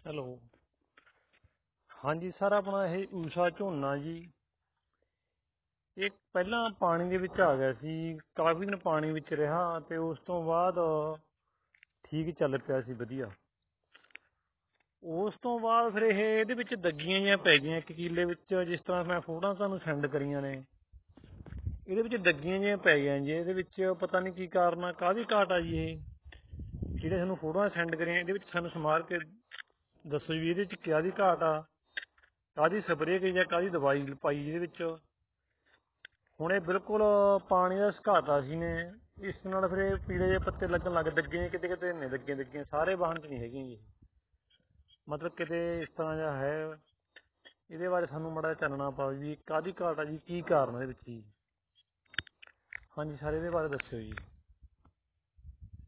Hello. ਹਾਂਜੀ sir, ਆਪਣਾ ਇਹ ਊਸ਼ਾ ਝੋਨਾ ਜੀ, ਇਹ ਪਹਿਲਾਂ ਪਾਣੀ ਦੇ ਵਿੱਚ ਆ ਗਿਆ ਸੀ, ਕਾਫੀ ਦਿਨ ਪਾਣੀ ਵਿੱਚ ਰਿਹਾ ਅਤੇ ਉਸ ਤੋਂ ਬਾਅਦ ਠੀਕ ਚੱਲ ਪਿਆ ਸੀ ਵਧੀਆ। ਉਸ ਤੋਂ ਬਾਅਦ ਫਿਰ ਇਹਦੇ ਵਿੱਚ ਦੱਗੀਆਂ ਜਿਹੀਆਂ ਪੈ ਗਈਆਂ 1 ਕਿੱਲੇ ਵਿੱਚ, ਜਿਸ ਤਰ੍ਹਾਂ ਮੈਂ ਫੋਟੋਆਂ ਤੁਹਾਨੂੰ ਸੈਂਡ ਕਰੀਆਂ ਨੇ। ਇਹਦੇ ਵਿੱਚ ਦੱਗੀਆਂ ਜਿਹੀਆਂ ਪੈ ਗਈਆਂ ਜੀ, ਇਹਦੇ ਵਿੱਚ ਪਤਾ ਨਹੀਂ ਕੀ ਕਾਰਨ ਆ, ਕਾਹਦੀ ਘਾਟ ਆ ਜੀ ਇਹ। ਜਿਹੜੇ ਤੁਹਾਨੂੰ ਫੋਟੋਆਂ ਸੈਂਡ ਕਰੀਆਂ ਇਹਦੇ ਵਿੱਚ ਸਾਨੂੰ ਸਮਾਰ ਕੇ ਦੱਸੋ ਜੀ ਇਹਦੇ 'ਚ ਕਾਹਦੀ ਘਾਟ ਆ, ਕਾਹਦੀ ਸਪਰੇਅ ਕਰੀ ਜਾਂ ਕਾਹਦੀ ਦਵਾਈ ਪਾਈ ਇਹਦੇ ਵਿੱਚ। ਹੁਣ ਇਹ ਬਿਲਕੁਲ ਪਾਣੀ ਦਾ ਘਾਟਾ ਸੀ ਨੇ, ਇਸ ਨਾਲ ਫਿਰ ਇਹ ਪੀਲੇ ਜਿਹੇ ਪੱਤੇ ਲੱਗਣ ਲੱਗ ਗਏ, ਕਿਤੇ ਕਿਤੇ ਨੇ ਲੱਗੀਆਂ ਸਾਰੇ ਵਾਹਨ 'ਚ ਨਹੀਂ ਹੈਗੀਆਂ ਜੀ, ਮਤਲਬ ਕਿਤੇ ਇਸ ਤਰ੍ਹਾਂ ਜਿਹਾ ਹੈ। ਇਹਦੇ ਬਾਰੇ ਸਾਨੂੰ ਮਾੜਾ ਜਿਹਾ ਚਾਨਣਾ ਪਾਓ ਜੀ, ਕਾਹਦੀ ਘਾਟ ਆ ਜੀ, ਕੀ ਕਾਰਨ ਇਹਦੇ ਵਿੱਚ ਜੀ। ਹਾਂਜੀ ਸਰ, ਇਹਦੇ ਬਾਰੇ ਦੱਸਿਓ ਜੀ।